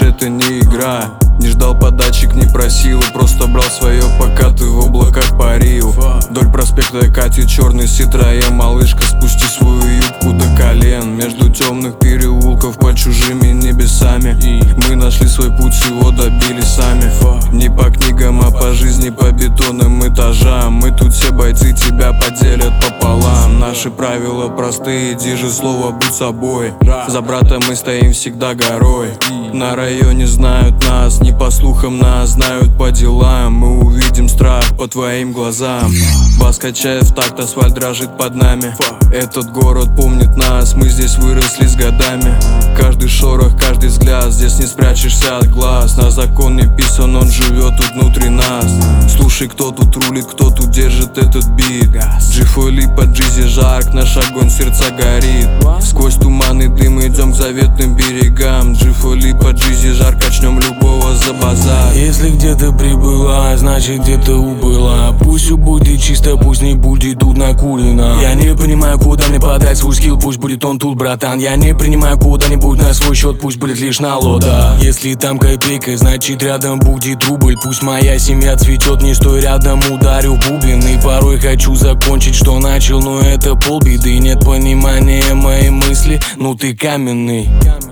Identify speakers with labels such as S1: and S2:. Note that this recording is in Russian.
S1: видишь, это не игра. Не ждал подачек, не просил, просто брал свое, пока ты в облаках парил. Вдоль проспекта катит черный Citroёn. Малышка, спусти свою юбку до колен. Между темных переулков под чужими небесами мы нашли свой путь, всего добились сами. Не по книгам, а по жизни, по бетонным этажам. Мы тут все бойцы, тебя поделят пополам. Наши правила простые, держи слово, будь собой. За брата мы стоим всегда горой. На районе знают нас, не по слухам нас знают по делам. Мы увидим страх по твоим глазам. Бас качает в такт, асфальт дрожит под нами. Этот город помнит нас, мы здесь выросли с годами. Каждый шорох, каждый взгляд, здесь не спрячешься от глаз. На закон не писан, он живет тут внутри нас. Слушай, кто тут рулит, кто тут держит этот бит. Джифоли под Джизи жарк, наш огонь сердца горит. Сквозь туман и дым идем к заветным берегам. Джифоли под Джизи жарк, качнем любого за базар.
S2: Если где-то прибыла, значит где-то убыла. Пусть будет чисто, пусть не будет тут накурено. Я не понимаю, куда мне подать свой скилл, пусть будет он тут, братан. Я не принимаю куда-нибудь на свой счет, пусть будет лишь налога. Если там копейка, значит рядом будет рубль. Пусть моя семья цветет, не стой рядом, ударю в бубен. И порой хочу закончить, что начал, но это полбеды. Нет понимания моей мысли, ну ты каменный.